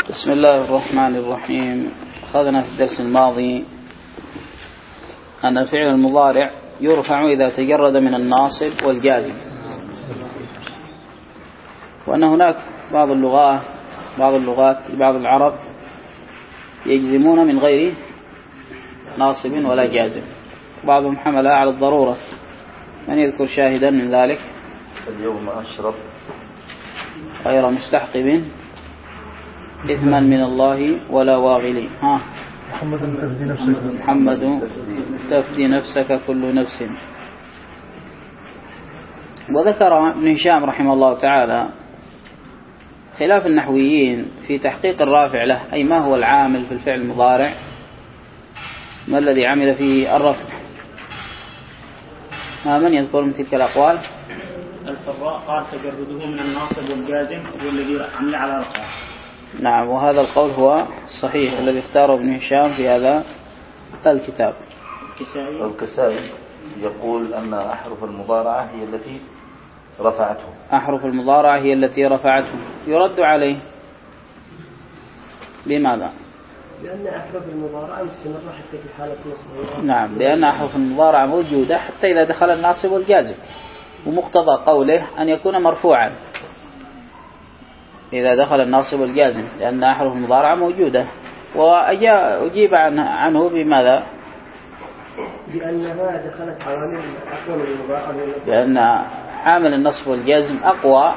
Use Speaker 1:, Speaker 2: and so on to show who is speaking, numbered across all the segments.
Speaker 1: بسم الله الرحمن الرحيم. أخذنا في الدرس الماضي أن الفعل المضارع يرفع إذا تجرد من الناصب والجازم، وأن هناك بعض اللغات بعض العرب يجزمون من غير ناصب ولا جازم، بعضهم حملها على الضرورة. من يذكر شاهدا من ذلك؟
Speaker 2: اليوم أشرب
Speaker 1: غير مستحقب إثما من الله ولا واغلي. محمد تفدي نفسك كل نفس. وذكر ابن هشام رحمه الله تعالى خلاف النحويين في تحقيق الرافع له، أي ما هو العامل في الفعل المضارع، ما الذي عمل فيه الرفع. من يذكر من تلك الأقوال؟
Speaker 3: الفراء قال تجرده من الناصب والجازم هو الذي عمل على رفعه.
Speaker 1: نعم، وهذا القول هو الصحيح الذي اختاره ابن هشام في هذا الكتاب.
Speaker 2: الكسائي يقول أن أحرف المضارعة هي التي رفعته.
Speaker 1: أحرف المضارعة هي التي رفعته. يرد عليه بماذا؟
Speaker 4: لأن أحرف المضارعة مستمرة حتى في حالة نصب.
Speaker 1: نعم، لأن أحرف المضارعة موجودة حتى إذا دخل الناصب والجازم، ومقتضى قوله أن يكون مرفوعا إذا دخل الناصب والجازم، لأن أحرف المضارعة موجودة. وأجيب عنه بماذا؟
Speaker 4: لأنها دخلت عوامل أقوى من المضارعة،
Speaker 1: لأن عامل النصب والجازم أقوى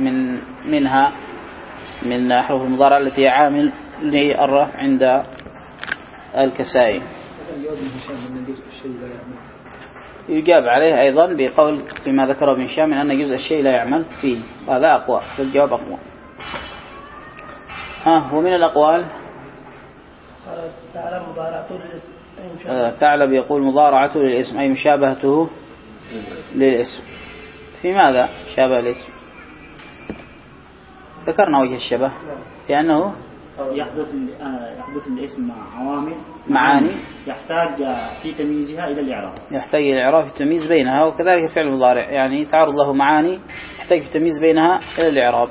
Speaker 1: من أحرف المضارعة التي هي عامل للرفع عند الكسائي. يجاب عليه أيضا بقول بما ذكر ابن هشام من أن جزء الشيء لا يعمل فيه، هذا أقوى، الجواب أقوى. ومن الأقوال ثعلب يقول مضارعته للاسم أي مشابهته للاسم. في ماذا شابه الاسم؟ ذكرنا وجه الشبه، لأنه
Speaker 3: يحدث الاسم مع عوامل
Speaker 1: معاني
Speaker 3: يحتاج في تمييزها إلى الإعراب،
Speaker 1: يحتاج إلى الإعراب في التمييز بينها، وكذلك الفعل المضارع يعني تعرض له معاني يحتاج في التمييز بينها إلى الإعراب.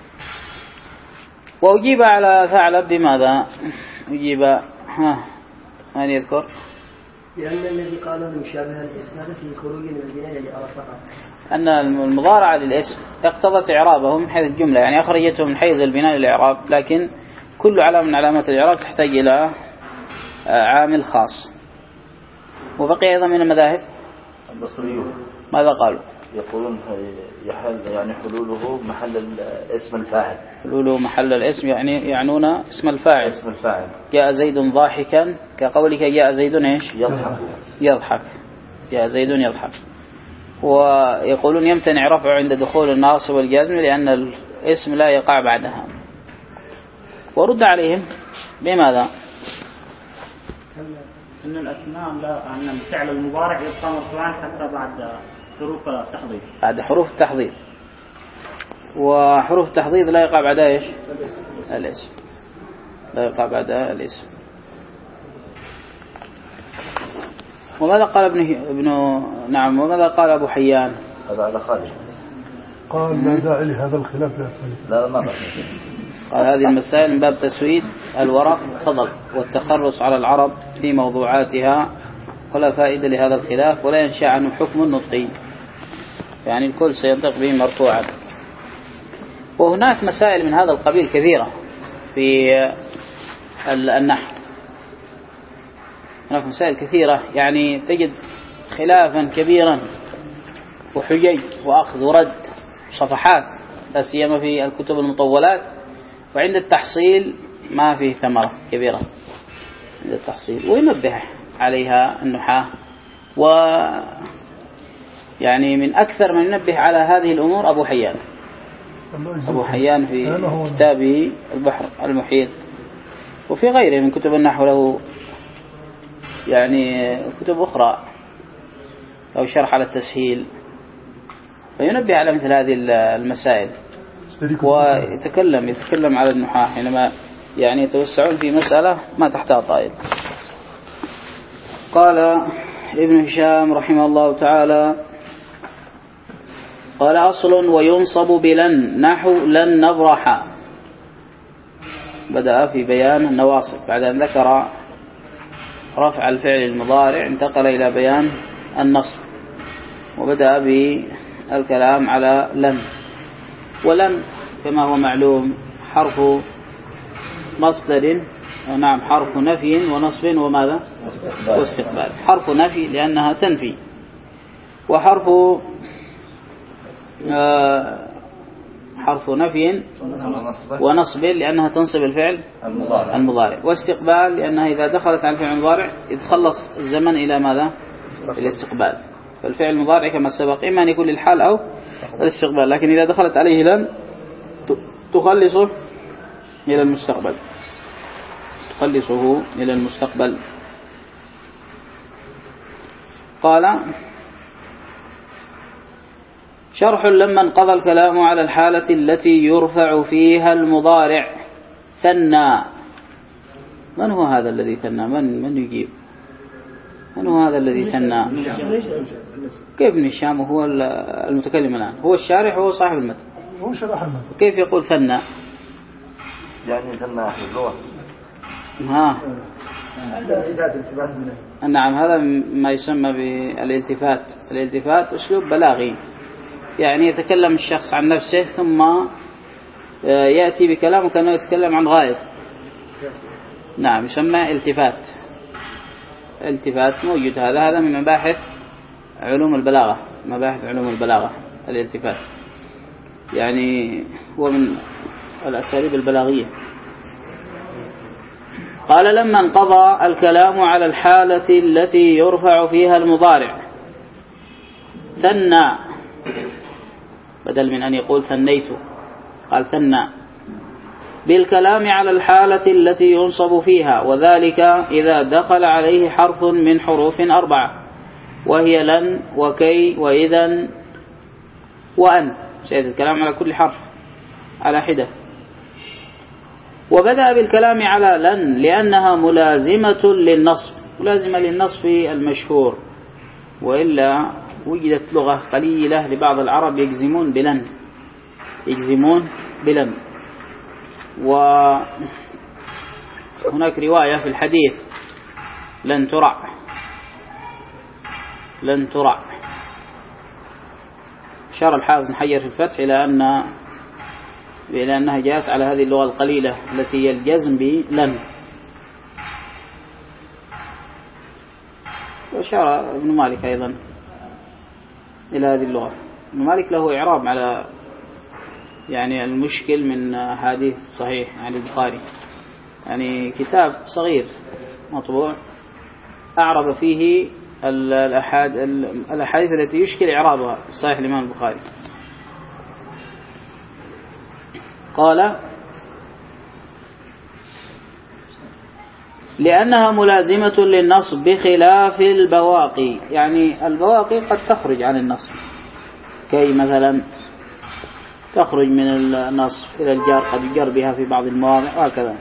Speaker 1: وأجيب على ثعلب بماذا؟ أجيب من يذكر؟
Speaker 4: لأن الذي قاله المشابه الاسم هذا في خروج من البناء للإعراب فقط،
Speaker 1: أن المضارعة للاسم اقتضت إعرابه من حيث الجملة، يعني أخرجته من حيز البناء للإعراب، لكن كل علامة من علامات الإعراب تحتاج إلى عامل خاص. وبقي أيضا من المذاهب
Speaker 2: البصريون
Speaker 1: ماذا قالوا؟
Speaker 2: يقولون يعني حلوله محل اسم الفاعل.
Speaker 1: حلوله محل الاسم يعني يعنون اسم الفاعل.
Speaker 2: اسم الفاعل.
Speaker 1: جاء زيد ضاحكا كقولك جاء زيد ايش؟ يضحك. جاء زيد يضحك. ويقولون يمتنع رفعه عند دخول الناصب والجازم لأن الاسم لا يقع بعدها. ورد عليهم بماذا؟
Speaker 3: أن الأسماء لا، أن الفعل المضارع يبقى مرفوعا حتى بعد حروف التحضيض.
Speaker 1: بعد حروف التحضيض، وحروف التحضيض لا يقع بعدها ايش؟ الاسم. لا يقع بعدها الاسم. وماذا قال وماذا قال أبو حيان؟
Speaker 2: هذا على خالد
Speaker 5: قال لا داعي لهذا الخلاف يا خالد.
Speaker 2: لا ما
Speaker 1: قال هذه المسائل من باب تسويد الورق فضل والتخرص على العرب في موضوعاتها، ولا فائدة لهذا الخلاف ولا ينشأ عنه حكم النطقي، يعني الكل سينطق به مرفوعا. وهناك مسائل من هذا القبيل كثيرة في النحو، هناك مسائل كثيرة يعني تجد خلافا كبيرا وحجج وأخذ ورد صفحات، لا سيما في الكتب المطولات، وعند التحصيل ما فيه ثمرة كبيرة عند التحصيل. وينبه عليها النحاة، ويعني من أكثر من ينبه على هذه الأمور أبو حيان في كتابه البحر المحيط، وفي غيره من كتب النحو له يعني كتب أخرى أو شرح على التسهيل، فينبه على مثل هذه المسائل، ويتكلم على النحاة حينما يعني يتوسعون في مسألة ما تحتها طائل. قال ابن هشام رحمه الله تعالى: قال: أصل وينصب بلن نحو لن نبرح، بدأ في بيان النواصب بعد أن ذكر رفع الفعل المضارع انتقل إلى بيان النصب، وبدأ بالكلام على لن. ولن كما هو معلوم حرف مصدر، نعم حرف نفي ونصب وماذا واستقبال. حرف نفي لأنها تنفي، وحرف حرف نفي ونصب لأنها تنصب الفعل المضارع، واستقبال لأنها إذا دخلت على الفعل المضارع يتخلص الزمن إلى ماذا؟ إلى الاستقبال. فالفعل المضارع كما سبق إما أن يكون للحال أو الاستقبال، لكن إذا دخلت عليه لن تخلصه إلى المستقبل، تخلصه إلى المستقبل. قال شرح لما انقضى الكلام على الحالة التي يرفع فيها المضارع ثنى. من هو هذا الذي ثنى؟ من يجيب؟ من هو هذا الذي ثنى؟ كيف ابن هشام هو المتكلم الآن؟ هو الشارح وهو صاحب المتن،
Speaker 5: هو شرح المتن.
Speaker 1: كيف يقول ثنى؟
Speaker 2: يعني ثنى أهل اللغة.
Speaker 1: نعم هذا ما يسمى بالالتفات. الالتفات أسلوب بلاغي، يعني يتكلم الشخص عن نفسه ثم يأتي بكلام كأنه يتكلم عن غائب. نعم يسمى التفات. التفات موجود، هذا من مباحث علوم البلاغة، مباحث علوم البلاغة الالتفات، يعني هو من الأساليب البلاغية. قال لما انقضى الكلام على الحالة التي يرفع فيها المضارع ثنى، بدل من أن يقول ثنيت قال ثنى، بالكلام على الحالة التي ينصب فيها، وذلك إذا دخل عليه حرف من حروف 4 وهي لن وكي وإذن وأن. سيد الكلام على كل حرف على حدة. وبدأ بالكلام على لن لأنها ملازمة للنصب، ملازمة للنصب المشهور، وإلا وجدت لغة قليلة لبعض العرب يجزمون بلن، يجزمون بلن. وهناك رواية في الحديث لن ترع، لن ترع. أشار الحافظ بن حجر في الفتح إلى أنها جاءت على هذه اللغة القليلة التي هي الجزم بلن. وأشار ابن مالك أيضا إلى هذه اللغة. ابن مالك له إعراب على يعني المشكل من حديث صحيح عن البخاري، يعني كتاب صغير مطبوع أعرب فيه الأحاديث التي يشكل إعرابها في صحيح الإمام البخاري. قال لأنها ملازمة للنصب بخلاف البواقي، يعني البواقي قد تخرج عن النصب، كي مثلا تخرج من النصب إلى الجار، قد يجر بها في بعض المواضع وهكذا.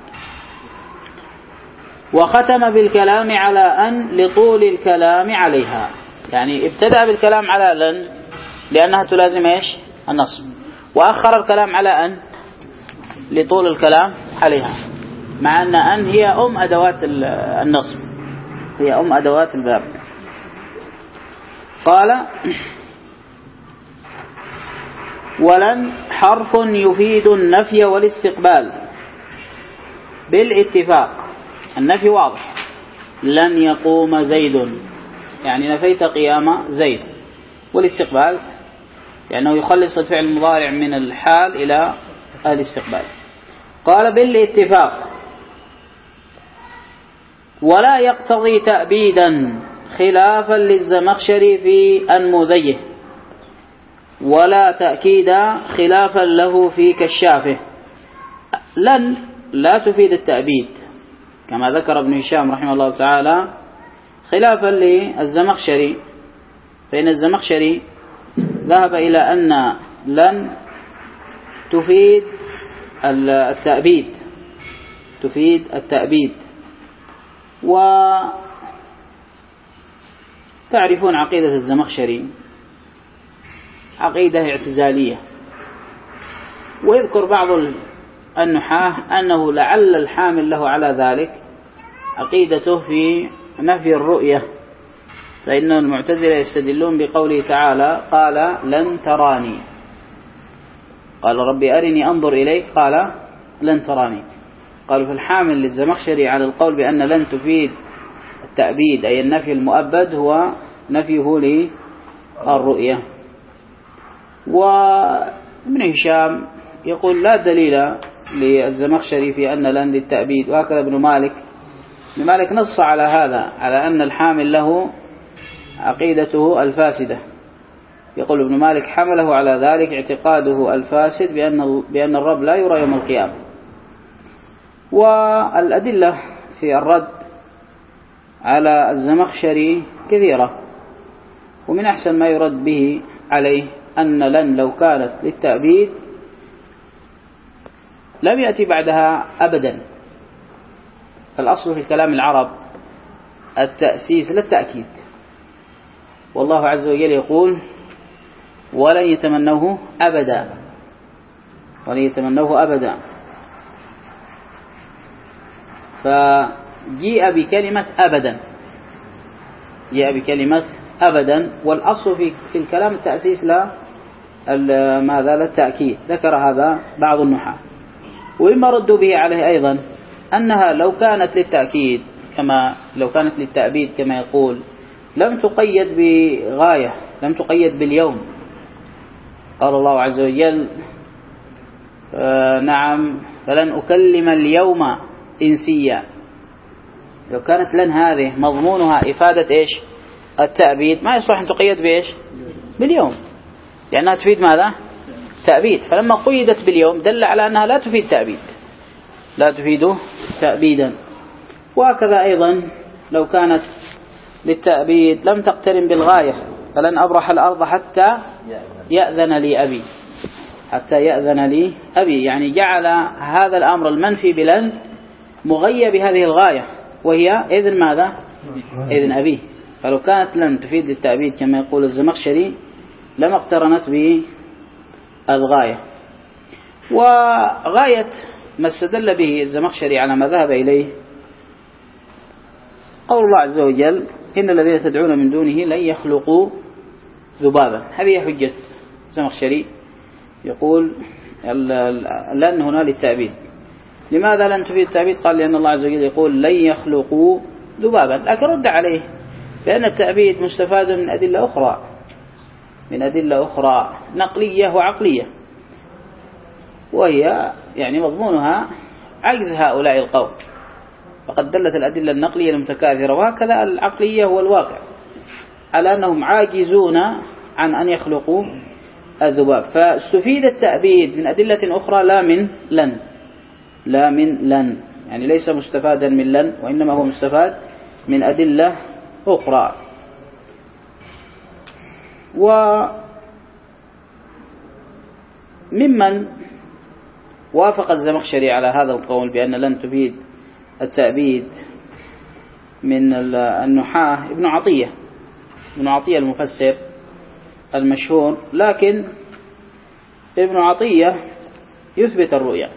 Speaker 1: وختم بالكلام على أن لطول الكلام عليها، يعني ابتدأ بالكلام على لن لأنها تلازم إيش؟ النصب، وأخر الكلام على أن لطول الكلام عليها، مع أن هي أدوات النصب، هي أدوات الباب. قال ولن حرف يفيد النفي والاستقبال بالاتفاق. النفي واضح، لن يقوم زيد، يعني نفيت قيام زيد. والاستقبال لأنه يخلص الفعل المضارع من الحال إلى الاستقبال. قال بالاتفاق ولا يقتضي تأبيدا خلافا للزمخشري في أنموذجه، ولا تأكيدا خلافا له في كشافه. لن لا تفيد التأبيد كما ذكر ابن هشام رحمه الله تعالى، خلافا للزمخشري، فإن الزمخشري ذهب إلى أن لن تفيد التأبيد، تفيد التأبيد. وتعرفون عقيدة الزمخشري عقيدة اعتزالية، ويذكر بعض النحاة أنه لعل الحامل له على ذلك عقيدته في نفي الرؤية، فإن المعتزلة يستدلون بقوله تعالى قال لن تراني، قال ربي أرني أنظر إليك قال لن تراني. قالوا في الحامل للزمخشري على القول بأن لن تفيد التأبيد أي النفي المؤبد هو نفيه للرؤية. وابن هشام يقول لا دليل للزمخشري في أن لن للتأبيد، وهكذا ابن مالك نص على هذا، على أن الحامل له عقيدته الفاسدة. يقول ابن مالك حمله على ذلك اعتقاده الفاسد بأن الرب لا يرى يوم القيامة. والأدلة في الرد على الزمخشري كثيرة، ومن أحسن ما يرد به عليه أن لن لو كانت للتأبيد لم يأتي بعدها أبدا. فالأصل في الكلام العرب التأسيس لا التأكيد، والله عز وجل يقول ولن يتمنوه أبدا، ولن يتمنوه أبدا. فجيء بكلمة أبدا، جاء بكلمة أبدا، والأصل في الكلام التأسيس لا ماذا لا التأكيد. ذكر هذا بعض النحاة. وإما ردوا به عليه أيضا أنها لو كانت للتأكيد كما لو كانت للتأبيد كما يقول لم تقيد بغاية، لم تقيد باليوم. قال الله عز وجل نعم فلن أكلم اليوم إنسيا. لو كانت لن هذه مضمونها إفادة إيش التأبيد ما يصلح أن تقيد بإيش باليوم، لأنها تفيد ماذا تأبيد. فلما قيدت باليوم دل على أنها لا تفيد تأبيد، لا تفيد تأبيدا. وهكذا أيضا لو كانت للتأبيد لم تقترن بالغاية، فلن أبرح الأرض حتى يأذن لي أبي، حتى يأذن لي أبي، يعني جعل هذا الأمر المنفي بلن مغيب بهذه الغاية وهي إذن ماذا إذن أبيه. فلو كانت لن تفيد للتأبيد كما يقول الزمخشري لما اقترنت بالغاية. وغاية ما استدل به الزمخشري على ما ذهب إليه قول الله عز وجل إن الذين تدعون من دونه لن يخلقوا ذبابا. هذه حجة الزمخشري، يقول لن هنا للتأبيد. لماذا لن تفيد التأبيد؟ قال لأن الله عز وجل يقول لن يخلقوا ذبابا، لكن رد عليه بأن التأبيد مستفاد من أدلة أخرى، من أدلة أخرى نقلية وعقلية، وهي يعني مضمونها عجز هؤلاء القوم. فقد دلت الأدلة النقلية المتكاثرة وهكذا العقلية والواقع على أنهم عاجزون عن أن يخلقوا الذباب. فاستفيد التأبيد من أدلة أخرى لا من لن، لا من لن، يعني ليس مستفادا من لن، وإنما هو مستفاد من أدلة أخرى. وممن وافق الزمخشري على هذا القول بأن لن تفيد التأبيد من النحاة ابن عطية المفسر المشهور، لكن ابن عطية يثبت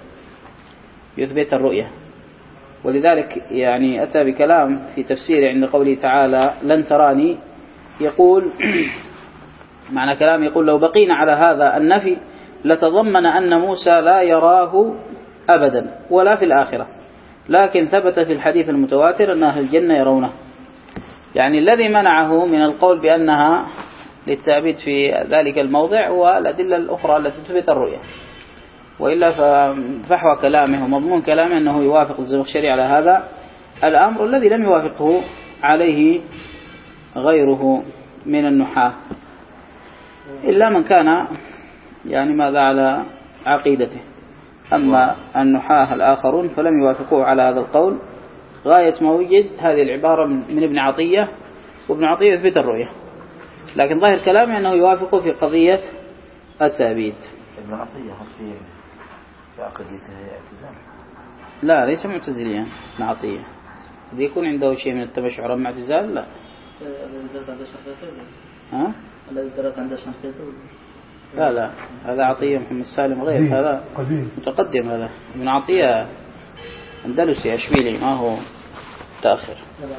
Speaker 1: الرؤية، ولذلك يعني أتى بكلام في تفسيره عند قوله تعالى لن تراني، يقول معنى كلام يقول لو بقينا على هذا النفي لتضمن أن موسى لا يراه أبدا ولا في الآخرة، لكن ثبت في الحديث المتواتر أن أهل الجنة يرونه. يعني الذي منعه من القول بأنها للتأبيد في ذلك الموضع والأدلة الأخرى التي تثبت الرؤية، وإلا ففحوى كلامه ومضمون كلامه أنه يوافق الزمخشري على هذا الأمر الذي لم يوافقه عليه غيره من النحاة، إلا من كان يعني ماذا على عقيدته. أما النحاة الآخرون فلم يوافقوه على هذا القول. غاية ما وجد هذه العبارة من ابن عطية، وابن عطية يثبت الرؤية، لكن ظاهر كلامه أنه يوافقه في قضية التأبيد.
Speaker 2: ابن عطية في عقيدته اعتزال؟
Speaker 1: لا ليس معتزليا ابن عطية، قد يكون عنده شيء من التبشع مع اعتزال. لا
Speaker 3: الذي درس عند الشنقيطي،
Speaker 1: ها؟
Speaker 3: الذي درس عند الشنقيطي
Speaker 1: لا هذا عطية محمد سالم غير هذا
Speaker 5: قديم
Speaker 1: متقدم. هذا ابن عطية أندلسي أشبيلي ما هو متأخر.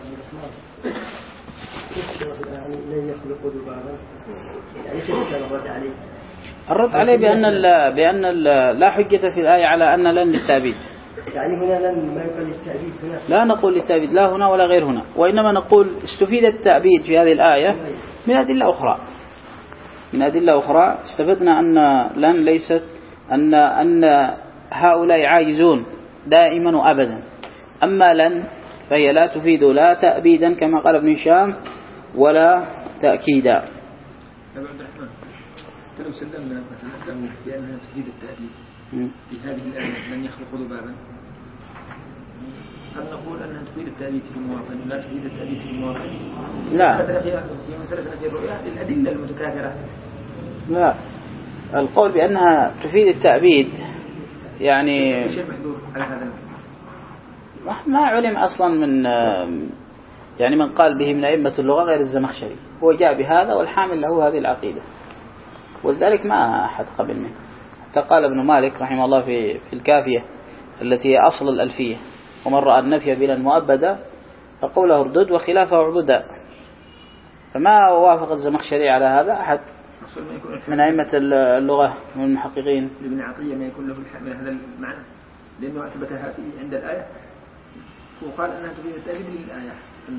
Speaker 4: يعني لن يخلقوا ذبابا، يعني كيف كان الرد عليه؟
Speaker 1: الرد عليه بأن لا حجة في الآية على أن لن للتأبيد.
Speaker 4: يعني هنا لن ما يقال للتأبيد هنا.
Speaker 1: لا نقول للتأبيد لا هنا ولا غير هنا، وإنما نقول استفيد التأبيد في هذه الآية من أدلة أخرى. من أدلة أخرى استفدنا أن لن ليست أن هؤلاء عاجزون دائما وأبدا. أما لن فهي لا تفيد لا تأبيدا كما قال ابن هشام ولا تأكيدا.
Speaker 6: أبو عبد الرحمن لو سلمنا مثلا له بأنها تفيد التأبيد في هذه الآية لن يخلقوا ذبابا، هل نقول أنها تفيد التأبيد في المواطن لا تفيد التأبيد في المواطن؟
Speaker 1: لا
Speaker 6: في مسألة نفي الرؤيا للأدلة المتكاثرة.
Speaker 1: لا القول بأنها تفيد التأبيد يعني
Speaker 6: شيء محذور على هذا
Speaker 1: ما علم أصلا من قال به من أئمة اللغة غير الزمخشري، هو جاء بهذا والحامل له هذه العقيدة، ولذلك ما أحد قبل منه. حتى قال ابن مالك رحمه الله في الكافية التي هي أصل الألفية: ومن رأى النفي بلا مؤبدا فقوله اردد وخلافه اعبدا. فما وافق الزمخشري على هذا أحد من أئمة اللغة من المحققين.
Speaker 6: ابن عطية ما يكون له من هذا المعنى لأنه أثبتها عند الآية وقال أنها تفيد التأبيد للآية.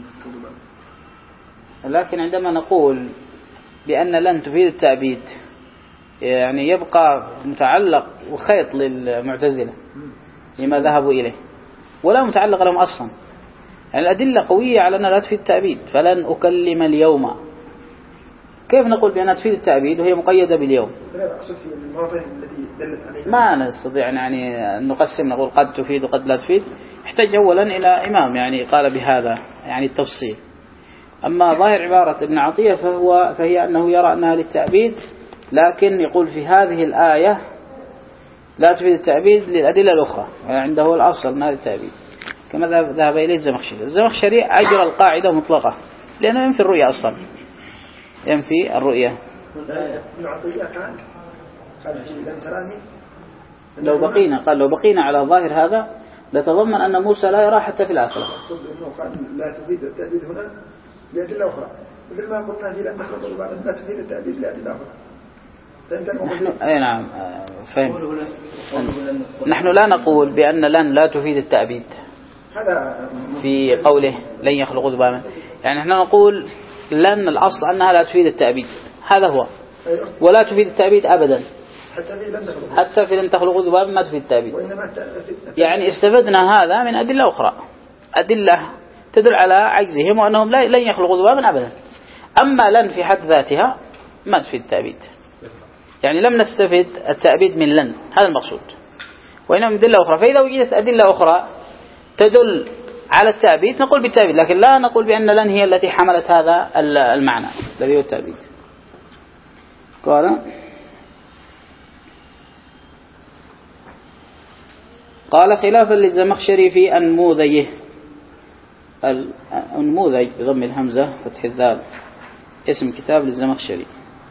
Speaker 1: لكن عندما نقول بأن لن تفيد التأبيد يعني يبقى متعلق وخيط للمعتزلة لما ذهبوا إليه، ولا متعلق لهم أصلا. يعني الأدلة قوية على أنها لا تفيد التأبيد. فلن أكلم اليوم، كيف نقول بأنها تفيد التأبيد وهي مقيدة باليوم؟ ما نستطيع يعني أن نقسم نقول قد تفيد وقد لا تفيد. يحتاج أولا إلى إمام يعني قال بهذا يعني التفصيل. أما ظاهر عبارة ابن عطية فهي أنه يرى أنها للتأبيد، لكن يقول في هذه الآية لا تفيد التأبيد للأدلة الأخرى، عنده الأصل أنها للتأبيد كما ذهب إليه الزمخشري. الزمخشري أجرى القاعدة مطلقة لأنه ينفي الرؤية أصلا، ينفي الرؤية.
Speaker 6: ابن عطية كان لن تراني
Speaker 1: لو بقينا على ظاهر هذا لتضمن أن موسى لا يرى حتى في الآخرة.
Speaker 6: أقصد أنه قال لا تفيد التأبيد هنا لأدلة أخرى، مثل ما قلنا في لن تخلق بعد لا تفيد التأبيد لأدلة أخرى.
Speaker 1: نعم فهم. نحن لا نقول بأن لن لا تفيد التأبيد في قوله لن يخلقوا ذبابا، يعني نحن نقول لن الأصل أنها لا تفيد التأبيد، هذا هو، ولا تفيد التأبيد أبدا. حتى في لن تخلقوا ذبابا ما تفيد التأبيد. يعني استفدنا هذا من أدلة أخرى، أدلة تدل على عجزهم وأنهم لن يخلقوا ذبابا أبدا. أما لن في حد ذاتها ما تفيد التأبيد، يعني لم نستفد التأبيد من لن، هذا المقصود، وإنما من أدلة أخرى. فإذا وجدت أدلة أخرى تدل على التأبيد نقول بالتأبيد، لكن لا نقول بأن لن هي التي حملت هذا المعنى الذي هو التأبيد. قال خلافا للزمخشري في أنموذيه، الأنموذج بضم الهمزة فتح الذال اسم كتاب للزمخشري.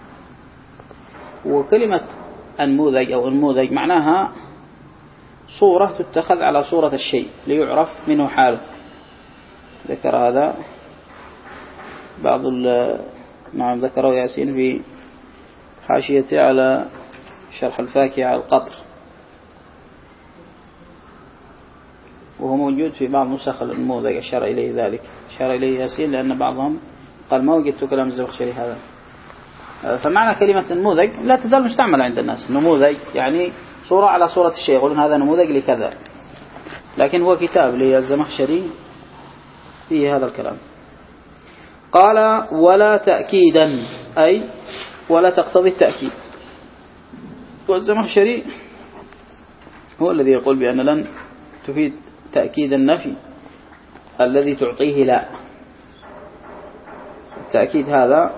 Speaker 1: وكلمة أنموذج أو أنموذج معناها صورة تتخذ على صورة الشيء ليعرف منه حاله. ذكر هذا بعض نعم ذكره ياسين في حاشيته على شرح الفاكهة على القطر، وهو موجود في بعض نسخ النموذج أشار إليه ذلك، أشار إليه ياسين لأن بعضهم قال ما وجدت كلام الزمخشري هذا. فمعنى كلمة نموذج لا تزال مستعملة عند الناس، نموذج يعني صورة على صورة الشيء، يقولون هذا نموذج لكذا، لكن هو كتاب للزمخشري فيه هذا الكلام. قال ولا تأكيدا أي ولا تقتضي التأكيد. والزمخشري هو الذي يقول بأن لن تفيد تأكيد النفي الذي تعطيه لا. التأكيد هذا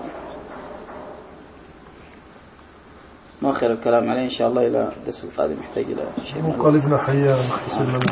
Speaker 1: نؤخر الكلام عليه إن شاء الله إلى الدرس القادم، يحتاج إلى شيء.
Speaker 5: قال ابن حيان